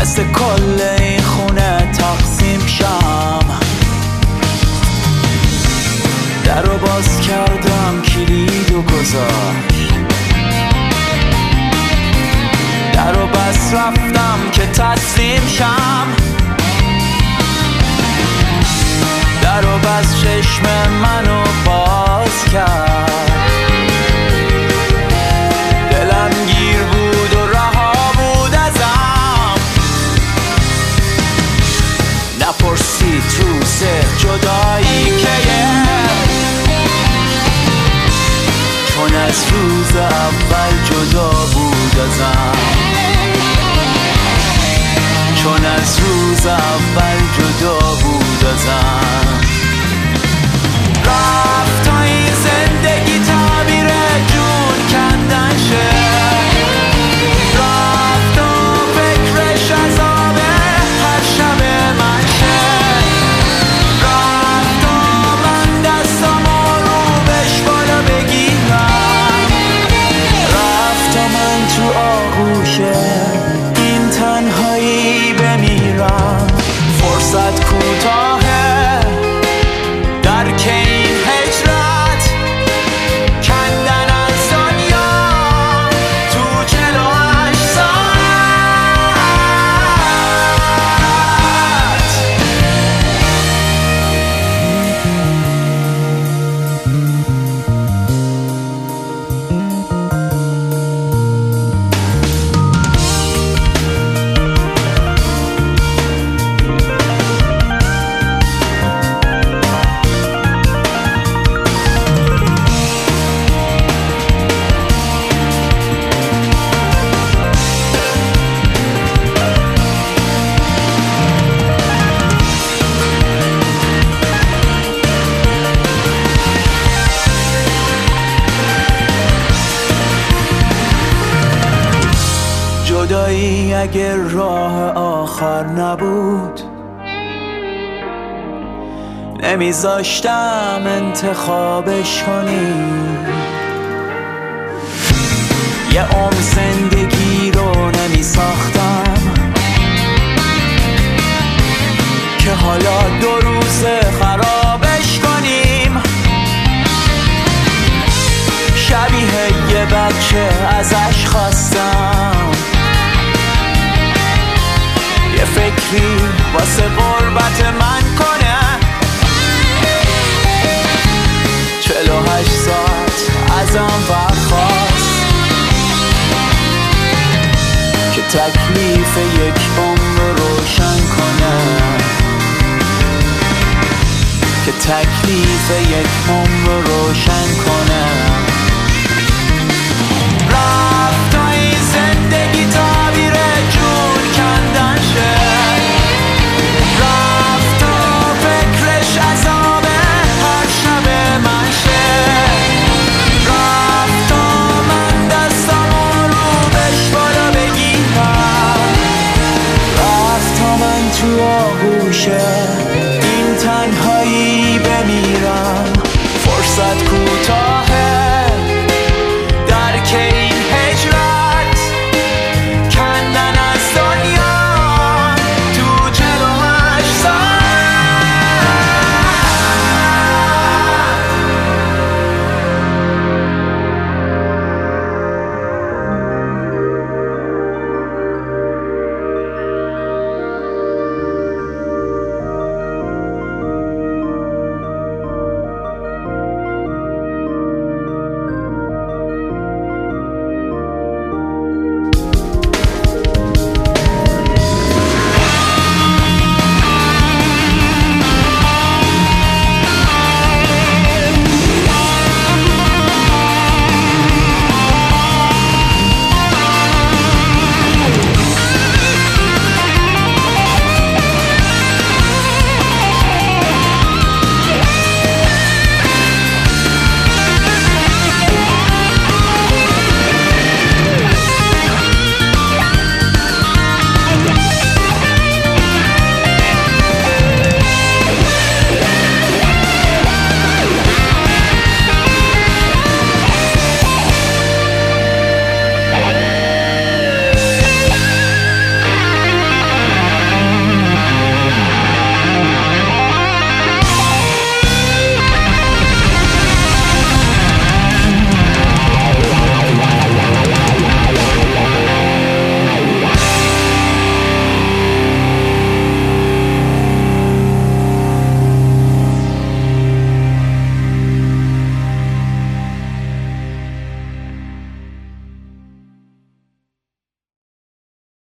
مثل کل این خونه تقسیم شم. در رو باز کردم کلیدو گذاشت، در رو بس رفتم که تسلیم شم. در رو بس چشم منو باز کرد، دلم گیر بود و رها بود ازم. نپرسید روز جدایی که چون از روز اول جدا بود ازم، چون از روز اول جدا بود ازم. رفت تا این زندگی تعبیر جون کندن شه، رفت و فکرش عذاب هر شب من شه، رفت و من دستامو رو بهش بالا بگیرم، رفت و من تو آغوش این تنهایی بمیرم. فرصت کوتاهه در که این هجرت کندن از دنیا تو 48 ساعت. جدایی اگر راه آخر نبود، نمیذاشتم انتخابش کنی. یه عمر زندگی رو نمیساختم که حالا 2 روز خرابش کنیم. شبیه یه بچه ازش خواستم یه فکری واسه غربت من کنه. 48 ساعت ازم برخواست که تکلیف یک عمر روشن کنه، که تکلیف یک عمر روشن کنه.